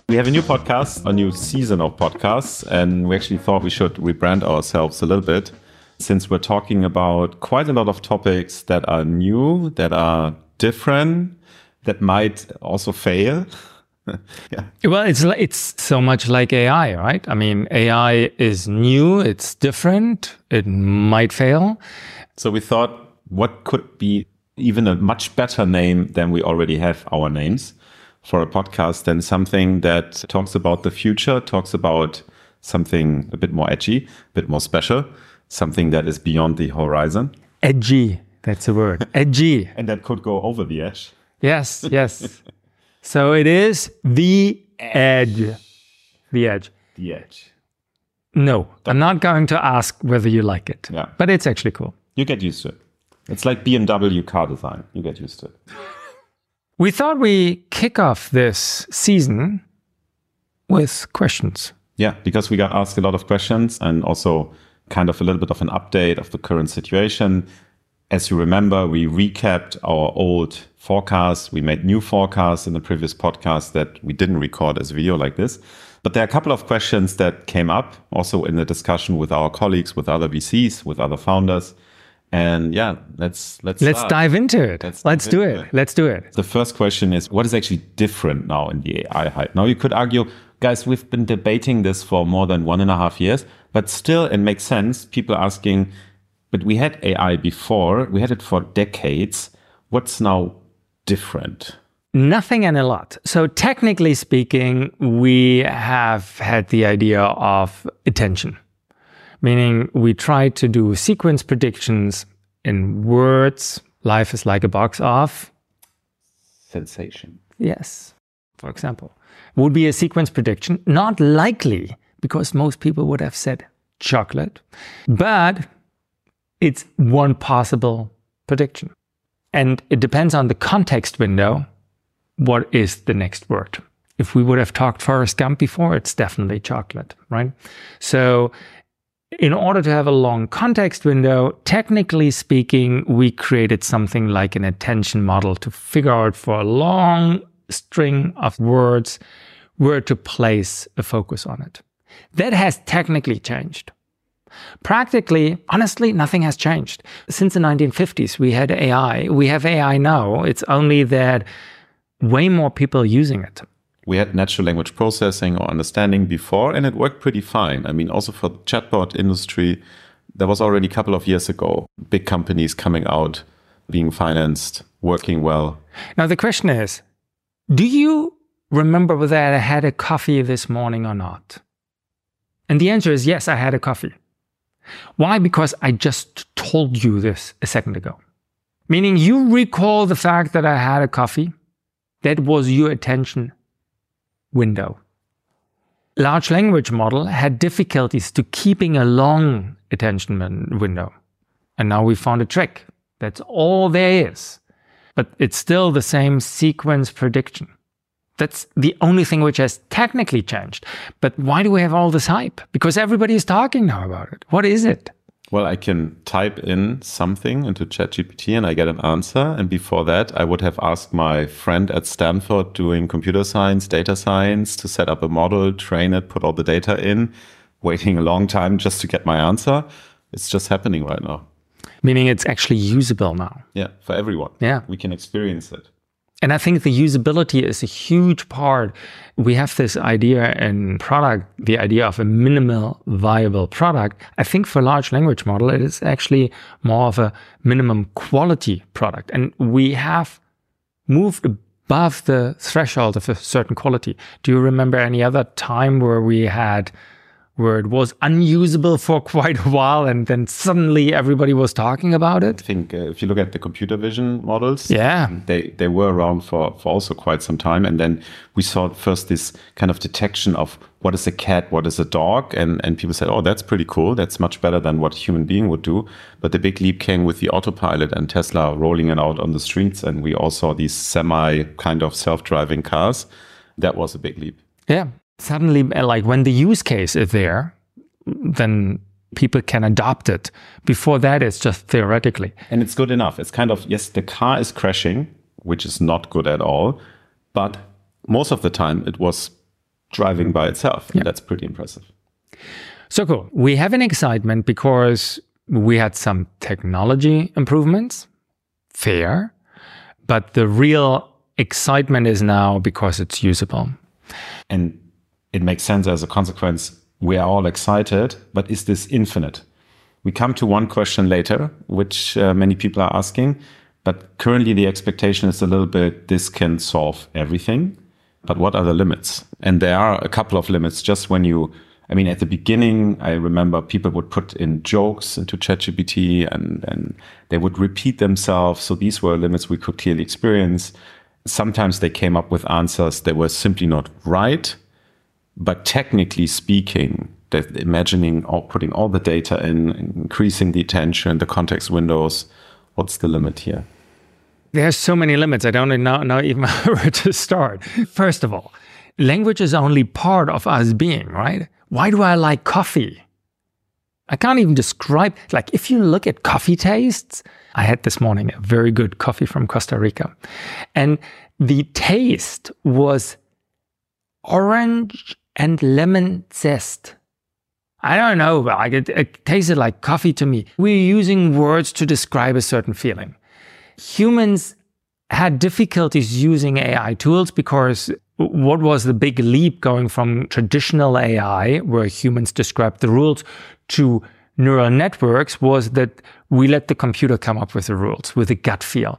We have a new podcast, a new season of podcasts, and we actually thought we should rebrand ourselves a little bit since we're talking about quite a lot of topics that are new, that are different, that might also fail. Yeah. Well, it's so much like AI, right? I mean, AI is new, it's different, it might fail. So we thought, what could be even a much better name than we already have our names for a podcast, than something that talks about the future, talks about something a bit more edgy, a bit more special, something that is beyond the horizon. Edgy, that's the word. Edgy. And that could go over the edge. Yes, yes. So it is the edge. The edge. The edge. No, I'm not going to ask whether you like it. Yeah. But it's actually cool. You get used to it. It's like BMW car design. You get used to it. We thought we kick off this season with questions. Yeah, because we got asked a lot of questions and also kind of a little bit of an update of the current situation. As you remember, we recapped our old forecasts. We made new forecasts in the previous podcast that we didn't record as video like this. But there are a couple of questions that came up also in the discussion with our colleagues, with other VCs, with other founders. And yeah, let's dive into it. Let's do it. Let's do it. The first question is, what is actually different now in the AI hype? Now you could argue, guys, we've been debating this for more than 1.5 years, but still it makes sense. People asking, but we had AI before, we had it for decades. What's now different? Nothing and a lot. So technically speaking, we have had the idea of attention, meaning we try to do sequence predictions in words. Life is like a box of sensation. Yes, for example, would be a sequence prediction. Not likely, because most people would have said chocolate, but it's one possible prediction. And it depends on the context window. What is the next word? If we would have talked Forrest Gump before, it's definitely chocolate, right? So in order to have a long context window, technically speaking, we created something like an attention model to figure out for a long string of words where to place a focus on it. That has technically changed. Practically, honestly, nothing has changed. Since the 1950s, we had AI. We have AI now. It's only that way more people are using it. We had natural language processing or understanding before, and it worked pretty fine. I mean, also for the chatbot industry, there was already a couple of years ago, big companies coming out, being financed, working well. Now, the question is, do you remember whether I had a coffee this morning or not? And the answer is yes, I had a coffee. Why? Because I just told you this a second ago. Meaning you recall the fact that I had a coffee. That was your attention window. Large language model had difficulties to keeping a long attention window. And now we found a trick. That's all there is. But it's still the same sequence prediction. That's the only thing which has technically changed. But why do we have all this hype? Because everybody is talking now about it. What is it? Well, I can type in something into ChatGPT and I get an answer. And before that, I would have asked my friend at Stanford doing computer science, data science to set up a model, train it, put all the data in, waiting a long time just to get my answer. It's just happening right now. Meaning it's actually usable now. Yeah, for everyone. Yeah. We can experience it. And I think the usability is a huge part. We have this idea in product, the idea of a minimal viable product. I think for large language model, it is actually more of a minimum quality product. And we have moved above the threshold of a certain quality. Do you remember any other time where it was unusable for quite a while and then suddenly everybody was talking about it? I think if you look at the computer vision models, yeah, they were around for also quite some time. And then we saw first this kind of detection of what is a cat, what is a dog? And people said, oh, that's pretty cool. That's much better than what a human being would do. But the big leap came with the autopilot and Tesla rolling it out on the streets. And we all saw these semi kind of self-driving cars. That was a big leap. Yeah. Suddenly, like when the use case is there, then people can adopt it. Before that, it's just theoretically. And it's good enough. It's kind of, yes, the car is crashing, which is not good at all. But most of the time, it was driving by itself. And that's pretty impressive. So cool. We have an excitement because we had some technology improvements. Fair. But the real excitement is now because it's usable. And it makes sense as a consequence. We are all excited, but is this infinite? We come to one question later, which many people are asking. But currently the expectation is a little bit, this can solve everything. But what are the limits? And there are a couple of limits. Just when at the beginning, I remember people would put in jokes into ChatGPT and they would repeat themselves. So these were limits we could clearly experience. Sometimes they came up with answers that were simply not right. But technically speaking, that imagining or putting all the data in, increasing the attention, the context windows, what's the limit here? There's so many limits. I don't know even where to start. First of all, language is only part of us being, right? Why do I like coffee? I can't even describe, like if you look at coffee tastes, I had this morning a very good coffee from Costa Rica. And the taste was orange and lemon zest. I don't know, but it tasted like coffee to me. We're using words to describe a certain feeling. Humans had difficulties using AI tools because what was the big leap going from traditional AI, where humans described the rules, to neural networks was that we let the computer come up with the rules with a gut feel.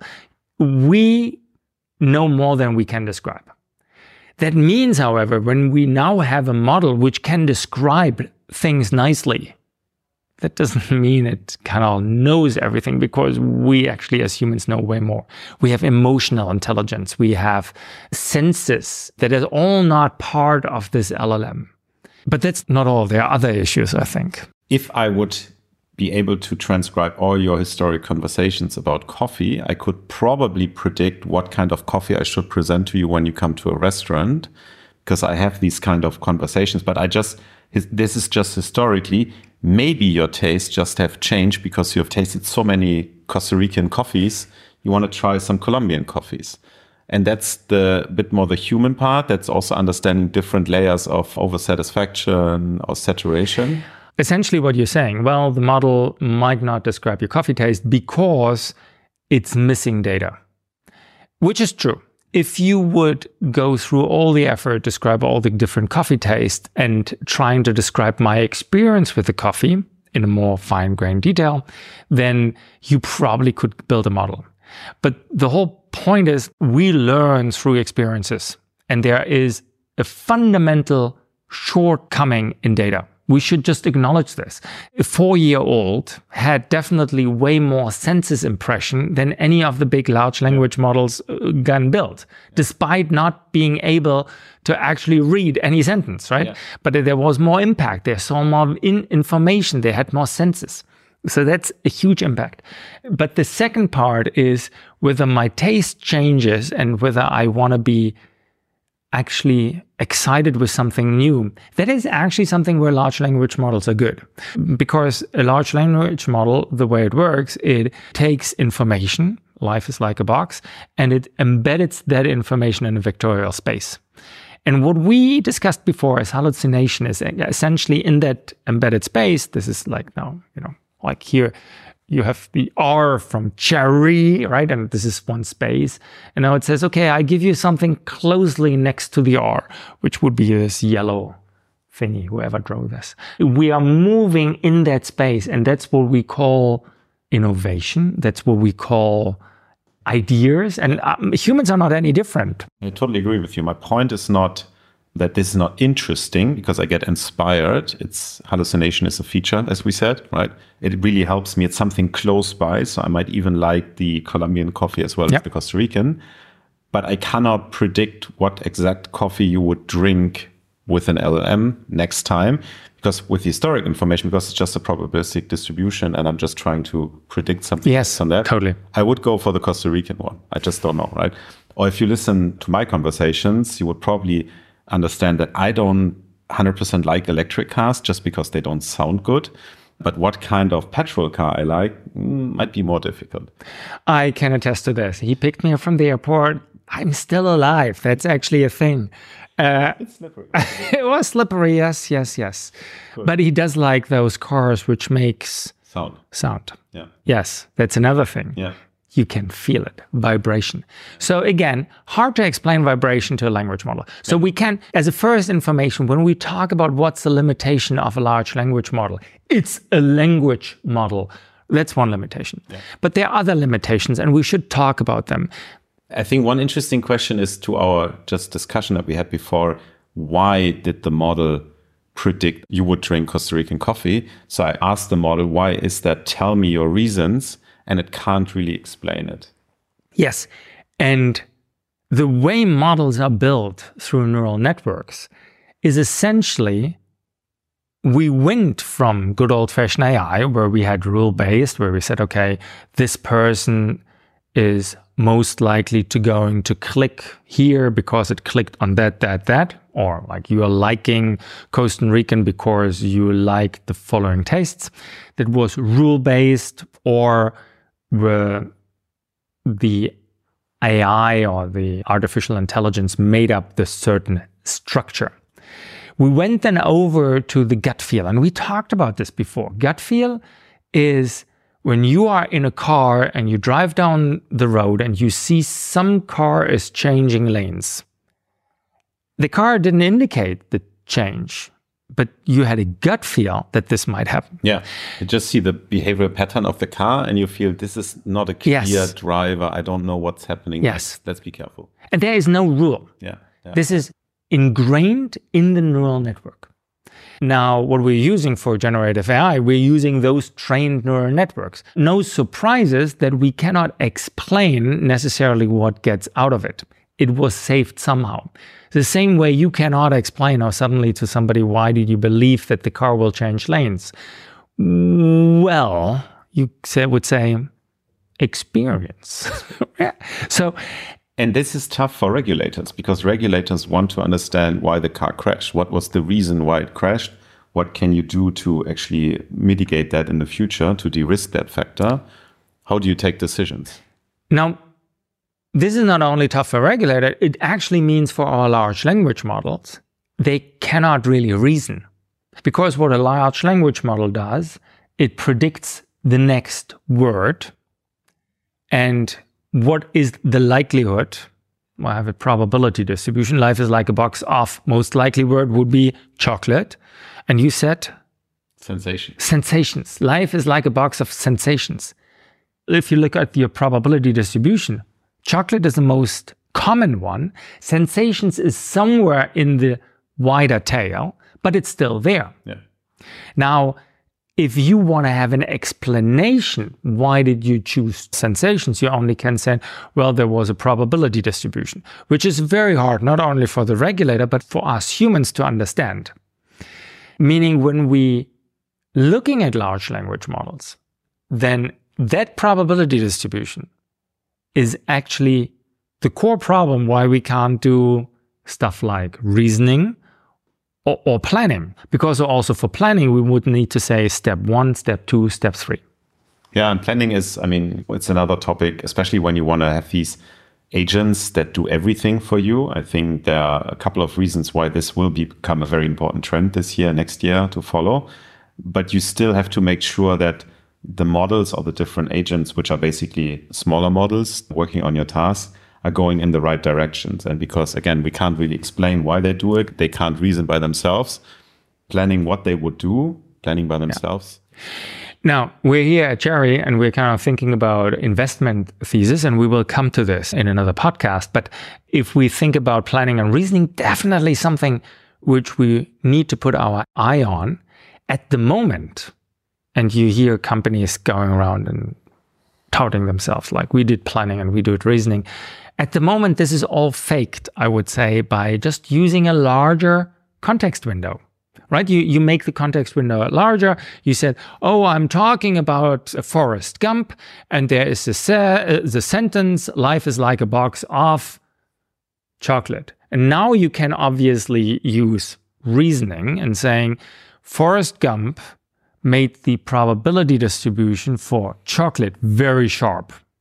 We know more than we can describe. That means, however, when we now have a model which can describe things nicely, that doesn't mean it kind of knows everything, because we actually as humans know way more. We have emotional intelligence. We have senses that is all not part of this LLM. But that's not all. There are other issues, I think. If I would be able to transcribe all your historic conversations about coffee, I could probably predict what kind of coffee I should present to you when you come to a restaurant, because I have these kind of conversations. But this is just historically. Maybe your tastes just have changed because you have tasted so many Costa Rican coffees. You want to try some Colombian coffees. And that's the bit more the human part. That's also understanding different layers of oversatisfaction or saturation. Essentially what you're saying, well, the model might not describe your coffee taste because it's missing data, which is true. If you would go through all the effort, describe all the different coffee tastes and trying to describe my experience with the coffee in a more fine-grained detail, then you probably could build a model. But the whole point is we learn through experiences, and there is a fundamental shortcoming in data. We should just acknowledge this. A 4-year-old had definitely way more census impression than any of the big large language models got built, despite not being able to actually read any sentence, right? Yeah. But there was more impact. They saw more information. They had more senses. So that's a huge impact. But the second part is whether my taste changes and whether I want to be actually excited with something new. That is actually something where large language models are good. Because a large language model, the way it works, it takes information, life is like a box, and it embeds that information in a vectorial space. And what we discussed before as hallucination is essentially in that embedded space. This is like now, like here, you have the R from cherry, right? And this is one space. And now it says, okay, I give you something closely next to the R, which would be this yellow thingy, whoever drew this. We are moving in that space. And that's what we call innovation. That's what we call ideas. And humans are not any different. I totally agree with you. My point is not that this is not interesting because I get inspired. Hallucination is a feature, as we said, right? It really helps me. It's something close by. So I might even like the Colombian coffee as well as the Costa Rican. But I cannot predict what exact coffee you would drink with an LLM next time, because with historic information, because it's just a probabilistic distribution and I'm just trying to predict something on that. Totally. I would go for the Costa Rican one. I just don't know, right? Or if you listen to my conversations, you would probably understand that I don't 100% like electric cars just because they don't sound good. But what kind of petrol car I like might be more difficult. I can attest to this. He picked me up from the airport I'm still alive. That's actually a thing. It's slippery. It was slippery, yes. Cool. But he does like those cars which makes sound. Yeah. Yes, that's another thing. Yeah. You can feel it, vibration. So again, hard to explain vibration to a language model. So we can, as a first information, when we talk about what's the limitation of a large language model, it's a language model. That's one limitation. Yeah. But there are other limitations, and we should talk about them. I think one interesting question is to our just discussion that we had before. Why did the model predict you would drink Costa Rican coffee? So I asked the model, why is that? Tell me your reasons. And it can't really explain it. Yes. And the way models are built through neural networks is essentially, we went from good old-fashioned AI, where we had rule-based, where we said, okay, this person is most likely going to click here because it clicked on that, or like you are liking Costa Rican because you like the following tastes. That was rule-based, or the AI or the artificial intelligence made up this certain structure. We went then over to the gut feel, and we talked about this before. Gut feel is when you are in a car and you drive down the road and you see some car is changing lanes. The car didn't indicate the change, but you had a gut feel that this might happen. Yeah, you just see the behavioral pattern of the car and you feel this is not a clear driver. I don't know what's happening. Yes. Let's be careful. And there is no rule. Yeah. This is ingrained in the neural network. Now, what we're using for generative AI, we're using those trained neural networks. No surprises that we cannot explain necessarily what gets out of it. It was saved somehow. The same way you cannot explain or suddenly to somebody, why did you believe that the car will change lanes? Well, you would say experience. Yeah. And this is tough for regulators, because regulators want to understand why the car crashed. What was the reason why it crashed? What can you do to actually mitigate that in the future, to de-risk that factor? How do you take decisions? Now, this is not only tough for regulator, it actually means for our large language models, they cannot really reason. Because what a large language model does, it predicts the next word. And what is the likelihood? Well, I have a probability distribution. Life is like a box of, most likely word would be chocolate. And you said? Sensations. Life is like a box of sensations. If you look at your probability distribution, chocolate is the most common one. Sensations is somewhere in the wider tail, but it's still there. Yeah. Now, if you want to have an explanation, why did you choose sensations? You only can say, well, there was a probability distribution, which is very hard, not only for the regulator, but for us humans to understand. Meaning when we looking at large language models, then that probability distribution is actually the core problem why we can't do stuff like reasoning or planning. Because also for planning, we would need to say step 1, step 2, step 3. Yeah, and planning is, it's another topic, especially when you want to have these agents that do everything for you. I think there are a couple of reasons why this will become a very important trend this year, next year to follow. But you still have to make sure that the models or the different agents, which are basically smaller models working on your tasks, are going in the right directions. And because, again, we can't really explain why they do it, they can't reason by themselves, planning what they would do, planning by themselves. Yeah. Now, we're here at Cherry and we're kind of thinking about investment thesis, and we will come to this in another podcast. But if we think about planning and reasoning, definitely something which we need to put our eye on at the moment. And you hear companies going around and touting themselves like we did planning and we do reasoning. At the moment, this is all faked, I would say, by just using a larger context window, right? You make the context window larger. You said, oh, I'm talking about Forrest Gump, and there is the sentence, life is like a box of chocolate. And now you can obviously use reasoning and saying, Forrest Gump made the probability distribution for chocolate very sharp.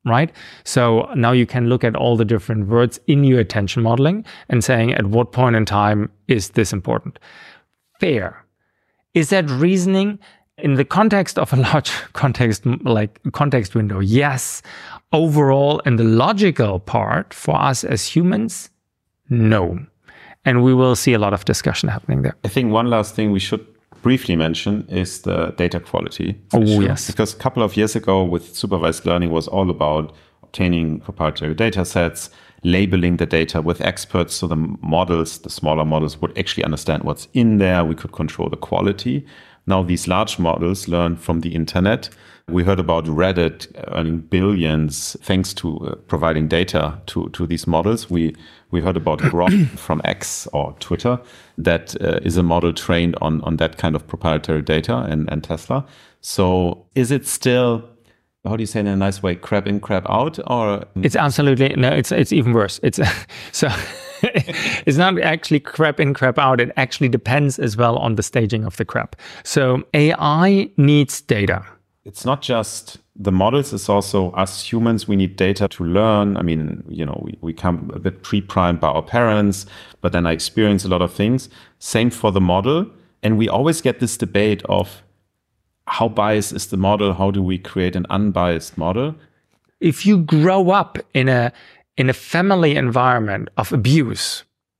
right? So now you can look at all the different words in your attention modeling and saying at what point in time is this important. Fair. Is that reasoning in the context of a large context, like context window? Yes. Overall, in the logical part for us as humans, no. And we will see a lot of discussion happening there. I think one last thing we should briefly mention is the data quality issue. Yes. Because a couple of years ago with supervised learning was all about obtaining proprietary data sets, labeling the data with experts so the models, the smaller models, would actually understand what's in there. We could control the quality. Now these large models learn from the internet. We heard about Reddit earning billions thanks to providing data to these models. We heard about Grok from X or Twitter that is a model trained on that kind of proprietary data and Tesla. So is it still, how do you say in a nice way, crap in, crap out? Or it's absolutely, no, it's even worse. It's so it's not actually crap in, crap out. It actually depends as well on the staging of the crap. So AI needs data. It's not just the models, it's also us humans. We need data to learn. I mean, we come a bit pre-primed by our parents, but then I experience a lot of things. Same for the model. And we always get this debate of how biased is the model? How do we create an unbiased model? If you grow up in a family environment of abuse,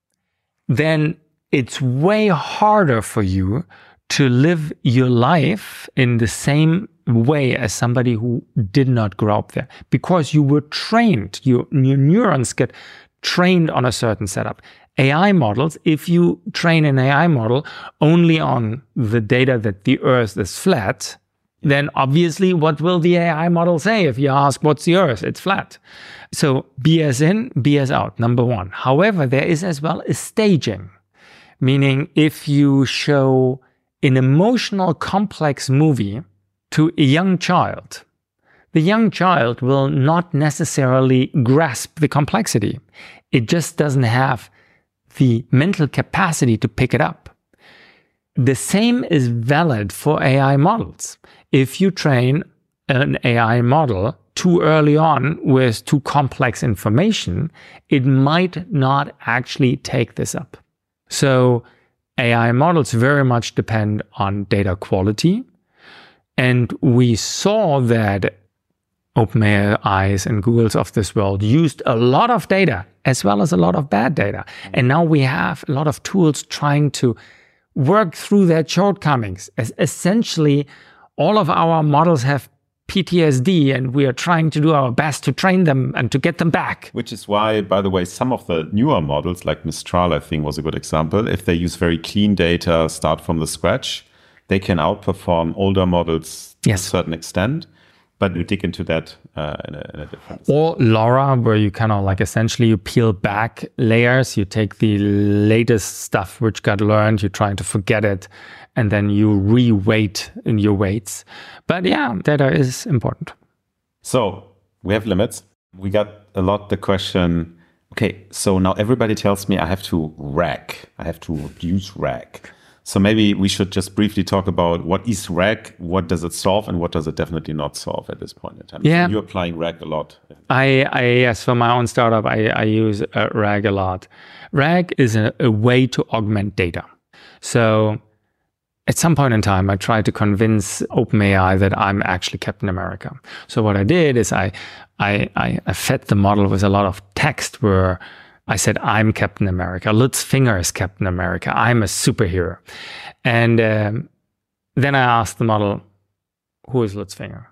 then it's way harder for you to live your life in the same way as somebody who did not grow up there, because you were trained, your neurons get trained on a certain setup. AI models, if you train an AI model only on the data that the Earth is flat, then obviously what will the AI model say if you ask what's the Earth? It's flat. So BS in, BS out, number one. However, there is as well a staging, meaning if you show an emotional complex movie to a young child, the young child will not necessarily grasp the complexity. It just doesn't have the mental capacity to pick it up. The same is valid for AI models. If you train an AI model too early on with too complex information, it might not actually take this up. So AI models very much depend on data quality. And we saw that OpenAI's and Google's of this world used a lot of data as well as a lot of bad data. And now we have a lot of tools trying to work through their shortcomings. As essentially, all of our models have PTSD, and we are trying to do our best to train them and to get them back. Which is why, by the way, some of the newer models, like Mistral, I think was a good example. If they use very clean data, start from the scratch, they can outperform older models to a certain extent. But we dig into that in a different. Or LoRa, where you kind of like essentially you peel back layers, you take the latest stuff which got learned, you're trying to forget it, and then you re-weight in your weights. But yeah, data is important. So we have limits. We got a lot the question, okay, so now everybody tells me I have to RAG. I have to reduce RAG. So maybe we should just briefly talk about what is RAG, what does it solve, and what does it definitely not solve at this point in time. Yeah. So you're applying RAG a lot. Yes, for my own startup, I use RAG a lot. RAG is a way to augment data. So at some point in time, I tried to convince OpenAI that I'm actually Captain America. So what I did is I fed the model with a lot of text where I said, I'm Captain America. Lutz Finger is Captain America. I'm a superhero. And then I asked the model, who is Lutz Finger?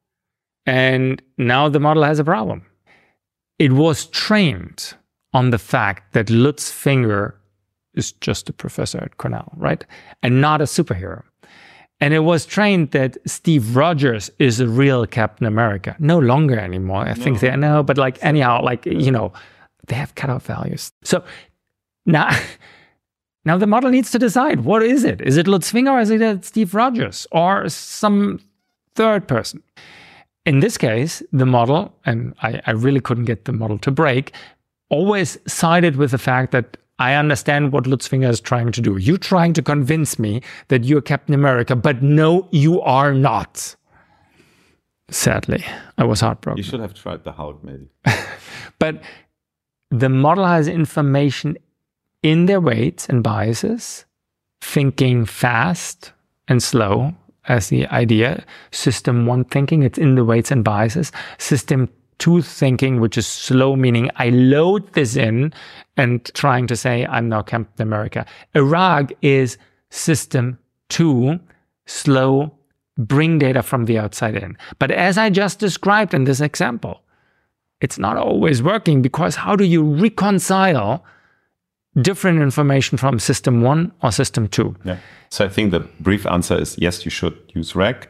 And now the model has a problem. It was trained on the fact that Lutz Finger is just a professor at Cornell, right? And not a superhero. And it was trained that Steve Rogers is a real Captain America. No longer anymore. I think they know, but like anyhow, like, they have cutoff values. So now the model needs to decide, what is it? Is it Lutz Finger or is it Steve Rogers or some third person? In this case, the model, and I really couldn't get the model to break, always sided with the fact that I understand what Lutz Finger is trying to do. You're trying to convince me that you're Captain America, but no, you are not. Sadly, I was heartbroken. You should have tried the Hulk, maybe. But the model has information in their weights and biases, thinking fast and slow as the idea. System 1 thinking, it's in the weights and biases. System 2 thinking, which is slow, meaning I load this in and trying to say, I'm now Captain America. Iraq is system 2, slow, bring data from the outside in. But as I just described in this example, it's not always working, because how do you reconcile different information from system 1 or system 2? Yeah. So I think the brief answer is yes, you should use RAG,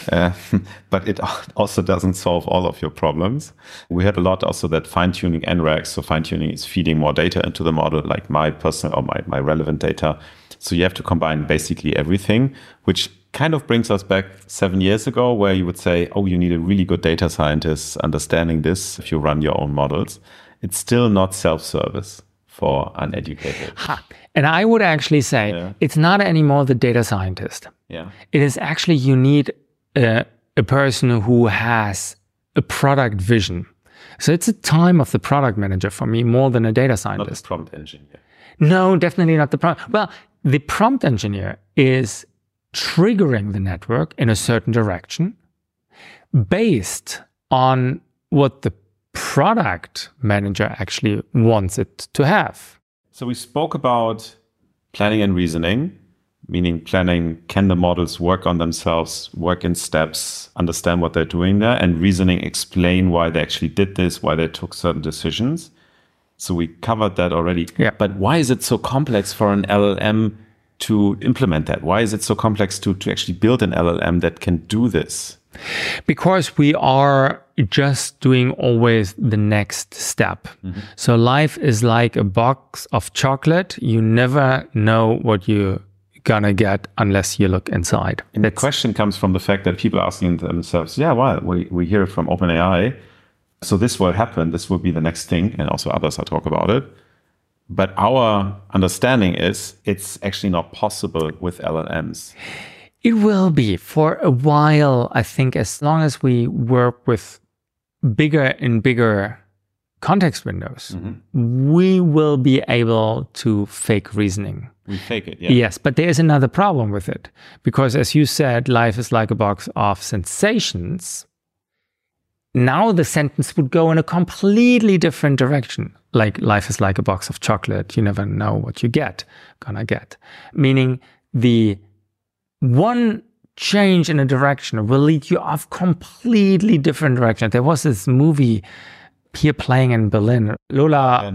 but it also doesn't solve all of your problems. We heard a lot also that fine-tuning NRAG, so fine-tuning is feeding more data into the model, like my personal or my relevant data. So you have to combine basically everything, which kind of brings us back 7 years ago, where you would say, oh, you need a really good data scientist understanding this if you run your own models. It's still not self-service for uneducated. And I would actually say it's not anymore the data scientist. Yeah. It is actually, you need a person who has a product vision. So it's a time of the product manager for me more than a data scientist. Not the prompt engineer. No, definitely not the prompt. Well, the prompt engineer is triggering the network in a certain direction based on what the product manager actually wants it to have. So we spoke about planning and reasoning, meaning planning, can the models work on themselves, work in steps, understand what they're doing there, and reasoning, explain why they actually did this, why they took certain decisions. So we covered that already. Yeah. But why is it so complex for an LLM to implement that? Why is it so complex to actually build an LLM that can do this? Because we are just doing always the next step. Mm-hmm. So life is like a box of chocolate. You never know what you're gonna get unless you look inside. And the question comes from the fact that people are asking themselves, yeah, well, we hear it from OpenAI. So this will happen. This will be the next thing. And also others will talk about it. But our understanding is it's actually not possible with LLMs. It will be for a while, I think, as long as we work with bigger and bigger context windows, we will be able to fake reasoning. We fake it, yeah. Yes, but there's another problem with it. Because as you said, life is like a box of sensations. Now the sentence would go in a completely different direction. Like life is like a box of chocolate. You never know what you gonna get. Meaning the one change in a direction will lead you off completely different direction. There was this movie here playing in Berlin, Lola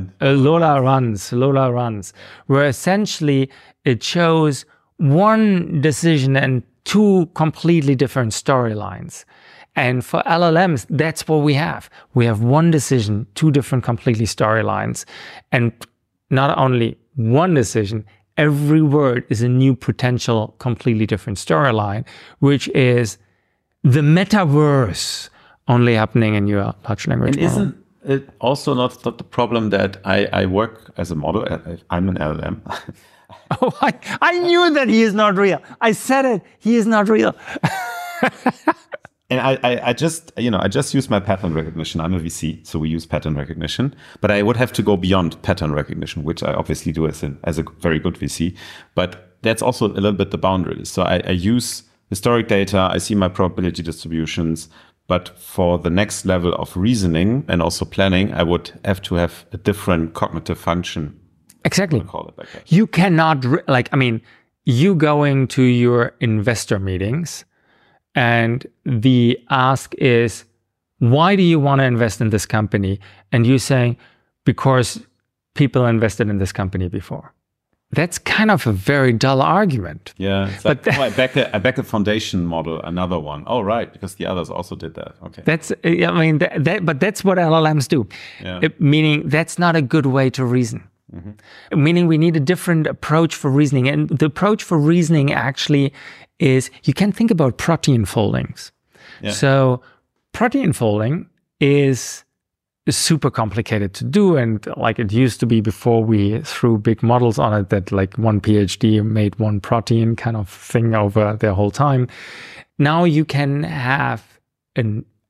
Runs, where essentially it shows one decision and two completely different storylines. And for LLMs, that's what we have. We have one decision, two different completely storylines. And not only one decision, every word is a new potential, completely different storyline, which is the metaverse only happening in your large language model. Isn't it also not the problem that I work as a model? I'm an LLM. Oh, I knew that he is not real. I said it. He is not real. And I just use my pattern recognition. I'm a VC, so we use pattern recognition. But I would have to go beyond pattern recognition, which I obviously do as a very good VC. But that's also a little bit the boundaries. So I use historic data. I see my probability distributions. But for the next level of reasoning and also planning, I would have to have a different cognitive function. Exactly. Call it like that. You cannot, you going to your investor meetings, and the ask is, why do you want to invest in this company? And you saying, because people invested in this company before. That's kind of a very dull argument. Yeah. But I back a foundation model, another one. Oh, right. Because the others also did that. Okay. But that's what LLMs do. Yeah. Meaning that's not a good way to reason. Mm-hmm. Meaning we need a different approach for reasoning. And the approach for reasoning actually is, you can think about protein foldings. Yeah. So protein folding is super complicated to do. And like it used to be before we threw big models on it, that like one PhD made one protein kind of thing over the whole time. Now you can have an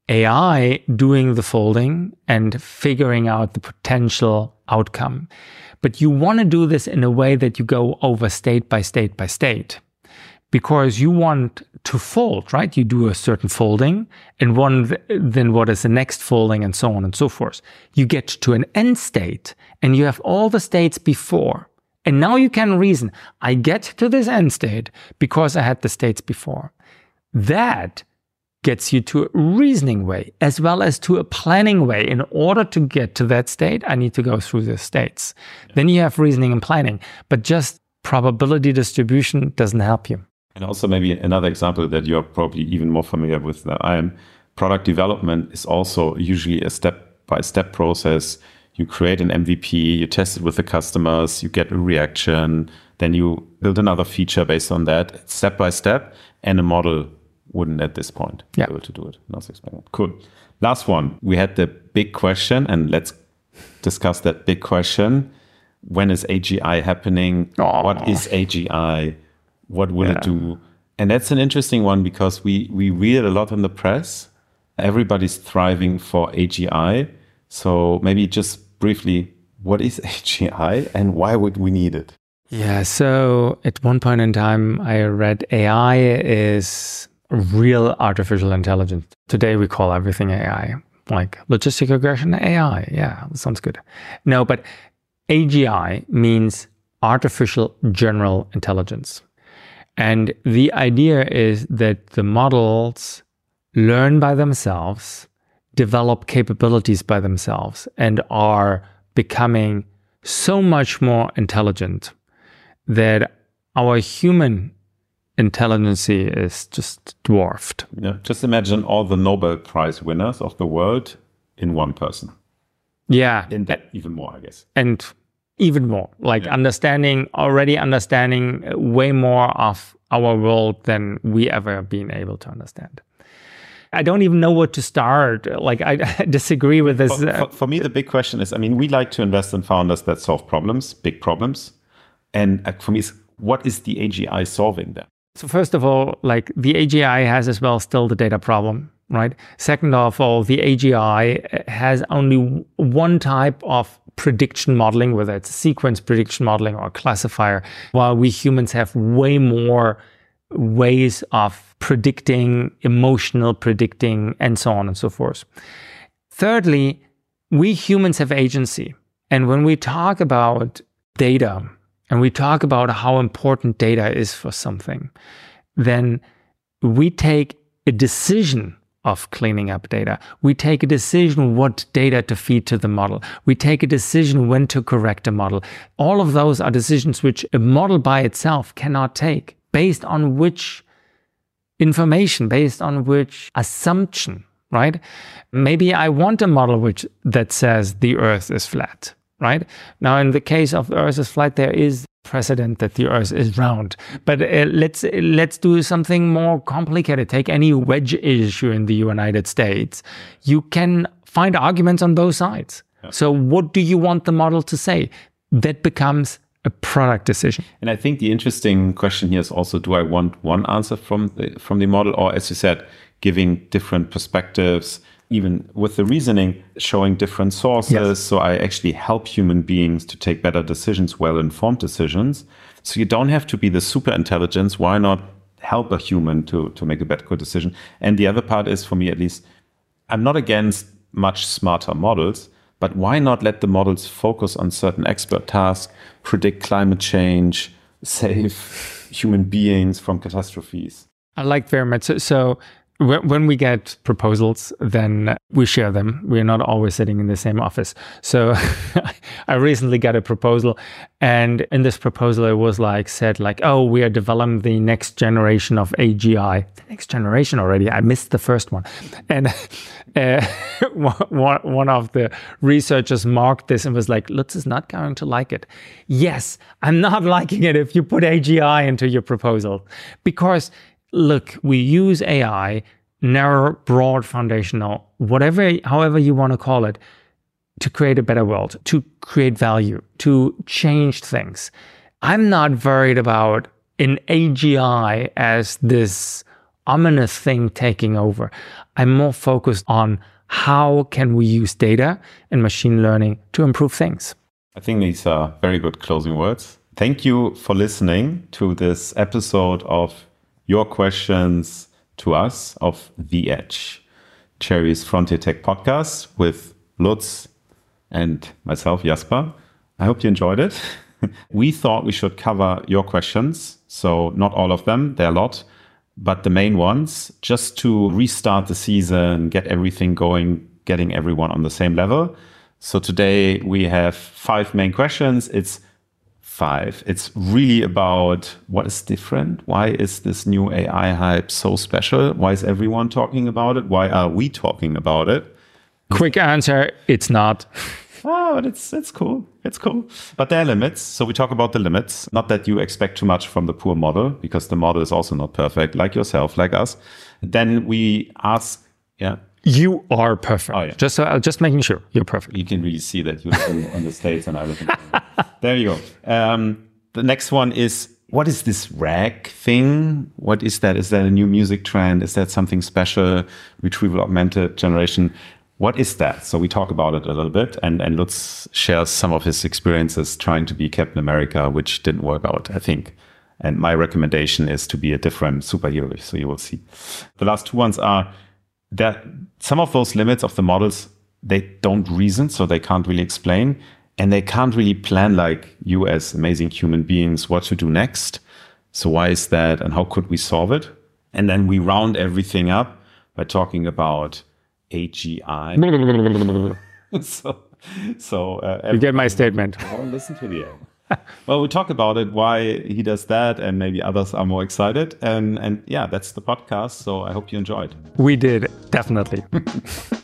AI doing the folding and figuring out the potential outcome. But you want to do this in a way that you go over state by state by state, because you want to fold, right? You do a certain folding and then what is the next folding and so on and so forth. You get to an end state and you have all the states before. And now you can reason, I get to this end state because I had the states before. That gets you to a reasoning way as well as to a planning way. In order to get to that state, I need to go through the states. Then you have reasoning and planning, but just probability distribution doesn't help you. And also maybe another example that you're probably even more familiar with than I am, product development is also usually a step-by-step process. You create an MVP, you test it with the customers, you get a reaction, then you build another feature based on that, step by step, and a model wouldn't at this point be able to do it. Cool. Last one. We had the big question, and let's discuss that big question. When is AGI happening? What is AGI? What will it do? And that's an interesting one because we read it a lot in the press. Everybody's thriving for AGI. So maybe just briefly, what is AGI and why would we need it? Yeah, so at one point in time, I read AI is real artificial intelligence. Today, we call everything AI, like logistic regression AI. Yeah, that sounds good. No, but AGI means artificial general intelligence. And the idea is that the models learn by themselves, develop capabilities by themselves, and are becoming so much more intelligent that our human intelligence is just dwarfed. Yeah, just imagine all the Nobel Prize winners of the world in one person. Yeah. In that even more, I guess. And even more, like already understanding way more of our world than we ever been able to understand. I don't even know where to start. Like, I disagree with this. For me, the big question is, I mean, we like to invest in founders that solve problems, big problems. And for me, what is the AGI solving then? So first of all, like the AGI has as well still the data problem, right? Second of all, the AGI has only one type of prediction modeling, whether it's sequence prediction modeling or classifier, while we humans have way more ways of predicting, emotional predicting, and so on and so forth. Thirdly, we humans have agency. And when we talk about data, and we talk about how important data is for something, then we take a decision of cleaning up data. We take a decision what data to feed to the model. We take a decision when to correct a model. All of those are decisions which a model by itself cannot take, based on which information, based on which assumption, right? Maybe I want a model that says the Earth is flat, right? Now, in the case of the Earth is flat, there is precedent that the Earth is round. But let's do something more complicated. Take any wedge issue in the United States. You can find arguments on both sides. Yeah. So what do you want the model to say? That becomes a product decision. And I think the interesting question here is also, do I want one answer from the model? Or as you said, giving different perspectives, even with the reasoning, showing different sources. Yes. So I actually help human beings to take better decisions, well-informed decisions. So you don't have to be the super intelligence. Why not help a human to make a better good decision? And the other part is, for me at least, I'm not against much smarter models, but why not let the models focus on certain expert tasks, predict climate change, save human beings from catastrophes? I like very much. So when we get proposals, then we share them. We're not always sitting in the same office. So I recently got a proposal, and in this proposal, it was said, oh, we are developing the next generation of AGI. The next generation already. I missed the first one. And one of the researchers marked this and was like, Lutz is not going to like it. Yes, I'm not liking it if you put AGI into your proposal. Because look, we use AI, narrow, broad, foundational, however you want to call it, to create a better world, to create value, to change things. I'm not worried about an AGI as this ominous thing taking over. I'm more focused on how can we use data and machine learning to improve things. I think these are very good closing words. Thank you for listening to this episode of Your Questions to Us of The Edge, Cherry's Frontier Tech podcast with Lutz and myself, Jasper. I hope you enjoyed it. We thought we should cover your questions. So not all of them, there are a lot, but the main ones, just to restart the season, get everything going, getting everyone on the same level. So today we have 5 main questions. It's 5. It's really about what is different. Why is this new AI hype so special? Why is everyone talking about it? Why are we talking about it? Quick answer, it's not. Oh, but it's cool. It's cool. But there are limits. So we talk about the limits. Not that you expect too much from the poor model, because the model is also not perfect, like yourself, like us. Then we ask, You are perfect. Oh, yeah. Just making sure you're perfect. You can really see that you're on the States and everything. There you go. The next one is, what is this RAG thing? What is that? Is that a new music trend? Is that something special? Retrieval augmented generation? What is that? So we talk about it a little bit, and Lutz shares some of his experiences trying to be Captain America, which didn't work out, I think. And my recommendation is to be a different superhero, so you will see. The last 2 ones are that some of those limits of the models, they don't reason, so they can't really explain, and they can't really plan like you as amazing human beings what to do next. So why is that, and how could we solve it? And then we round everything up by talking about AGI. You get my statement. Well, listen to the end. Well, we talk about it, why he does that, and maybe others are more excited. And yeah, that's the podcast. So I hope you enjoyed. We did, definitely.